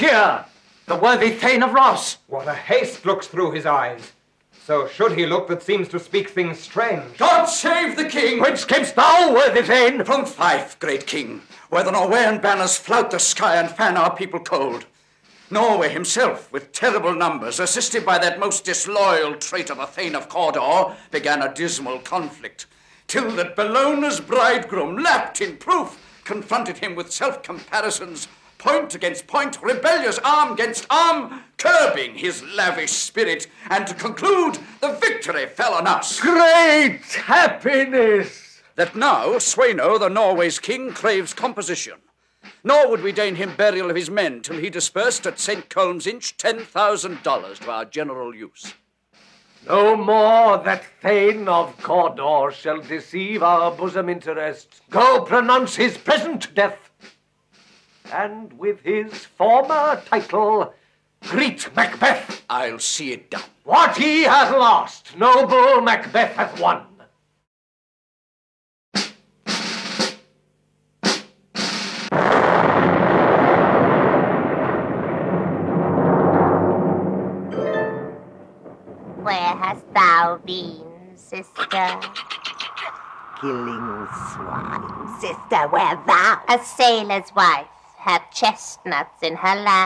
Here, the worthy Thane of Ross. What a haste looks through his eyes. So should he look that seems to speak things strange. God save the king! Whence camest thou, worthy Thane? From Fife, great king, where the Norwegian banners flout the sky and fan our people cold. Norway himself, with terrible numbers, assisted by that most disloyal traitor, the Thane of Cawdor, began a dismal conflict, till that Bellona's bridegroom, lapped in proof, confronted him with self-comparisons, point against point, rebellious arm against arm, curbing his lavish spirit, and to conclude, the victory fell on us. Great happiness! That now Sweno, the Norway's king, craves composition. Nor would we deign him burial of his men till he dispersed at St. Colm's Inch $10,000 to our general use. No more that Thane of Cawdor shall deceive our bosom interest. Go pronounce his present death, and with his former title, greet Macbeth. I'll see it done. What he hath lost, noble Macbeth hath won. Where hast thou been, sister? Killing swine, sister, where thou? A sailor's wife hath chestnuts in her lap.